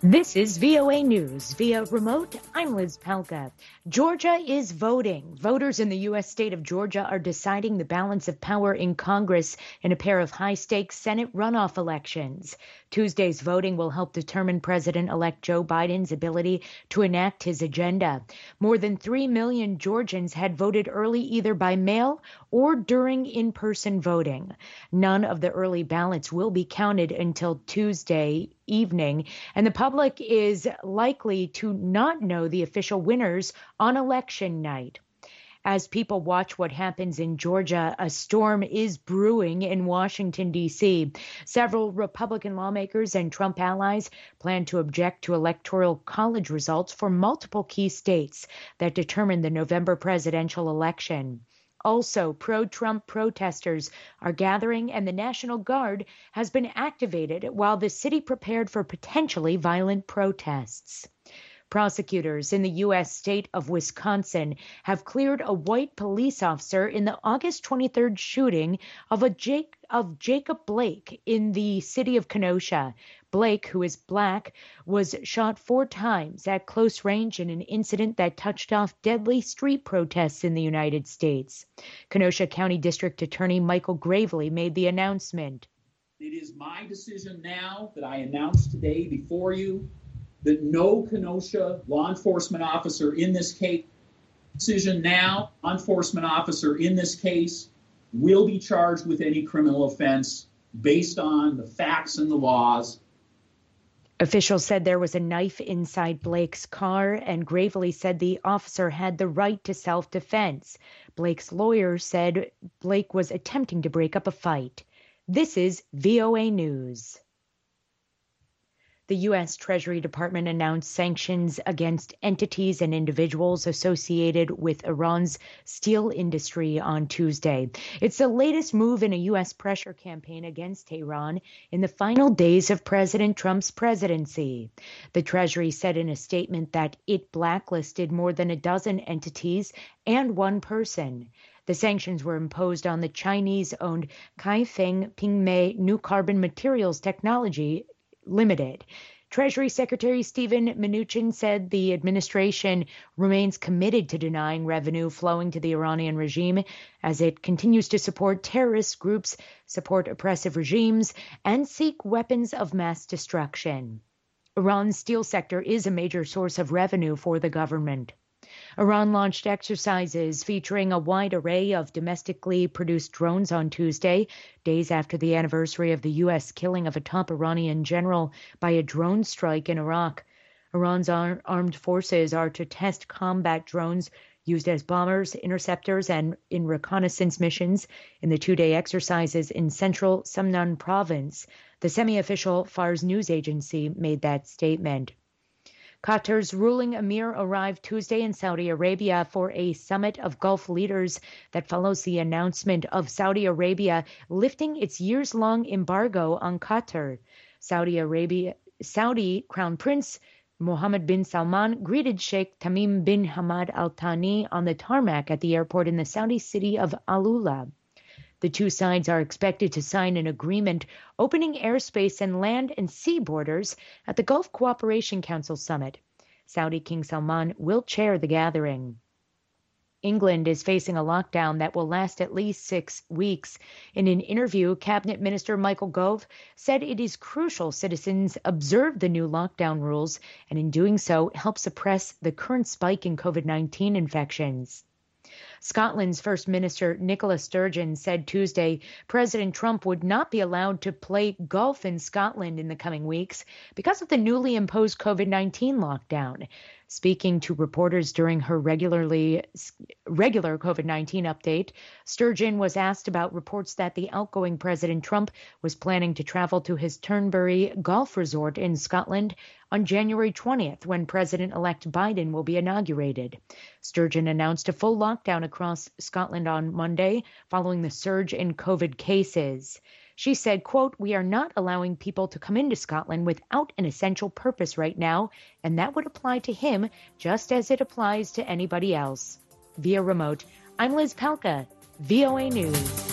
This is VOA News. Via remote, I'm Liz Palka. Georgia is voting. Voters in the U.S. state of Georgia are deciding the balance of power in Congress in a pair of high-stakes Senate runoff elections. Tuesday's voting will help determine President-elect Joe Biden's ability to enact his agenda. More than 3 million Georgians had voted early either by mail or during in-person voting. None of the early ballots will be counted until Tuesday evening, and the public is likely to not know the official winners on election night. As people watch what happens in Georgia, a storm is brewing in Washington, D.C. Several Republican lawmakers and Trump allies plan to object to electoral college results for multiple key states that determine the November presidential election. Also, pro-Trump protesters are gathering, and the National Guard has been activated while the city prepared for potentially violent protests. Prosecutors in the U.S. state of Wisconsin have cleared a white police officer in the August 23rd shooting of Jacob Blake in the city of Kenosha. Blake, who is black, was shot 4 times at close range in an incident that touched off deadly street protests in the United States. Kenosha County District Attorney Michael Gravely made the announcement. It is my decision now that I announce today before you that no Kenosha law enforcement officer in this case, law enforcement officer in this case will be charged with any criminal offense based on the facts and the laws. Officials said there was a knife inside Blake's car, and Gravely said the officer had the right to self-defense. Blake's lawyer said Blake was attempting to break up a fight. This is VOA News. The U.S. Treasury Department announced sanctions against entities and individuals associated with Iran's steel industry on Tuesday. It's the latest move in a U.S. pressure campaign against Iran in the final days of President Trump's presidency. The Treasury said in a statement that it blacklisted more than a dozen entities and one person. The sanctions were imposed on the Chinese-owned Kaifeng Pingmei New Carbon Materials Technology Limited. Treasury Secretary Steven Mnuchin said the administration remains committed to denying revenue flowing to the Iranian regime as it continues to support terrorist groups, support oppressive regimes, and seek weapons of mass destruction. Iran's steel sector is a major source of revenue for the government. Iran launched exercises featuring a wide array of domestically produced drones on Tuesday, days after the anniversary of the U.S. killing of a top Iranian general by a drone strike in Iraq. Iran's armed forces are to test combat drones used as bombers, interceptors, and in reconnaissance missions in the 2-day exercises in central Semnan province. The semi-official Fars news agency made that statement. Qatar's ruling emir arrived Tuesday in Saudi Arabia for a summit of Gulf leaders that follows the announcement of Saudi Arabia lifting its years-long embargo on Qatar. Saudi Crown Prince Mohammed bin Salman greeted Sheikh Tamim bin Hamad Al Thani on the tarmac at the airport in the Saudi city of Alula. The two sides are expected to sign an agreement opening airspace and land and sea borders at the Gulf Cooperation Council Summit. Saudi King Salman will chair the gathering. England is facing a lockdown that will last at least 6 weeks. In an interview, Cabinet Minister Michael Gove said it is crucial citizens observe the new lockdown rules and in doing so help suppress the current spike in COVID-19 infections. Scotland's First Minister Nicola Sturgeon said Tuesday President Trump would not be allowed to play golf in Scotland in the coming weeks because of the newly imposed COVID-19 lockdown. Speaking to reporters during her regular COVID-19 update, Sturgeon was asked about reports that the outgoing President Trump was planning to travel to his Turnberry golf resort in Scotland on January 20th, when President-elect Biden will be inaugurated. Sturgeon announced a full lockdown across Scotland on Monday following the surge in COVID cases. She said, quote, "We are not allowing people to come into Scotland without an essential purpose right now, and that would apply to him just as it applies to anybody else." Via remote, I'm Liz Palka, VOA News.